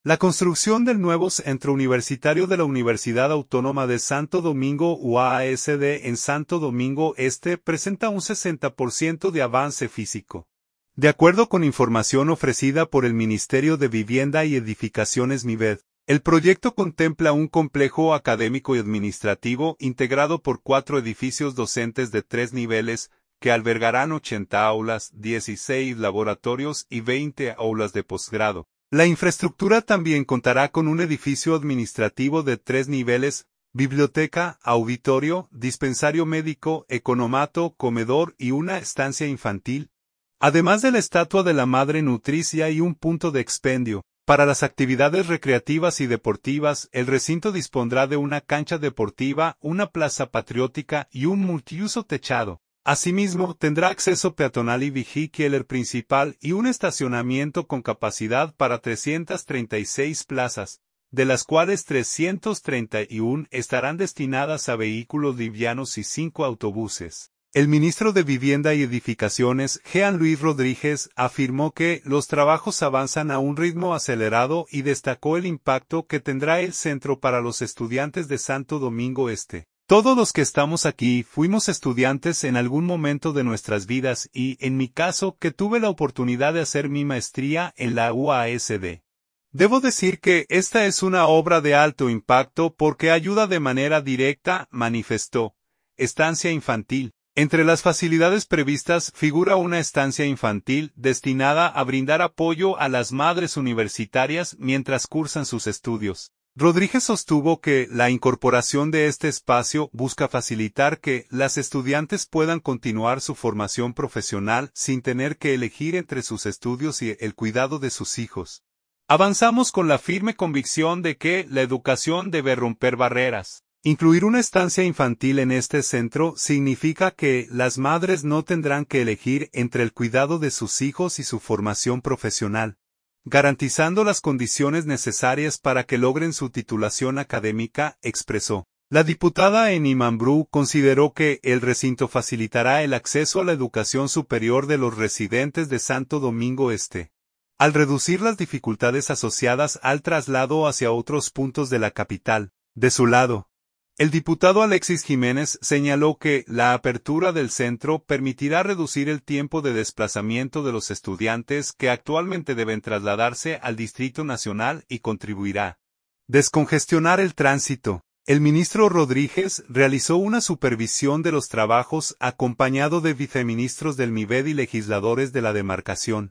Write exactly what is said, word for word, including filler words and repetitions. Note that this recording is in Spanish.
La construcción del nuevo Centro Universitario de la Universidad Autónoma de Santo Domingo U A S D en Santo Domingo Este presenta un sesenta por ciento de avance físico. De acuerdo con información ofrecida por el Ministerio de Vivienda y Edificaciones MIVED, el proyecto contempla un complejo académico y administrativo integrado por cuatro edificios docentes de tres niveles, que albergarán ochenta aulas, dieciséis laboratorios y veinte aulas de posgrado. La infraestructura también contará con un edificio administrativo de tres niveles, biblioteca, auditorio, dispensario médico, economato, comedor y una estancia infantil, además de la estatua de la Madre Nutricia y un punto de expendio. Para las actividades recreativas y deportivas, el recinto dispondrá de una cancha deportiva, una plaza patriótica y un multiuso techado. Asimismo, tendrá acceso peatonal y vehicular principal y un estacionamiento con capacidad para trescientas treinta y seis plazas, de las cuales trescientas treinta y una estarán destinadas a vehículos livianos y cinco autobuses. El ministro de Vivienda y Edificaciones, Jean Luis Rodríguez, afirmó que los trabajos avanzan a un ritmo acelerado y destacó el impacto que tendrá el centro para los estudiantes de Santo Domingo Este. Todos los que estamos aquí fuimos estudiantes en algún momento de nuestras vidas y, en mi caso, que tuve la oportunidad de hacer mi maestría en la U A S D. Debo decir que esta es una obra de alto impacto porque ayuda de manera directa, manifestó. Estancia infantil. Entre las facilidades previstas figura una estancia infantil destinada a brindar apoyo a las madres universitarias mientras cursan sus estudios. Rodríguez sostuvo que la incorporación de este espacio busca facilitar que las estudiantes puedan continuar su formación profesional sin tener que elegir entre sus estudios y el cuidado de sus hijos. Avanzamos con la firme convicción de que la educación debe romper barreras. Incluir una estancia infantil en este centro significa que las madres no tendrán que elegir entre el cuidado de sus hijos y su formación profesional, garantizando las condiciones necesarias para que logren su titulación académica, expresó. La diputada Eni Mambrú consideró que el recinto facilitará el acceso a la educación superior de los residentes de Santo Domingo Este, al reducir las dificultades asociadas al traslado hacia otros puntos de la capital. De su lado, el diputado Alexis Jiménez señaló que la apertura del centro permitirá reducir el tiempo de desplazamiento de los estudiantes que actualmente deben trasladarse al Distrito Nacional y contribuirá a descongestionar el tránsito. El ministro Rodríguez realizó una supervisión de los trabajos acompañado de viceministros del MIVED y legisladores de la demarcación.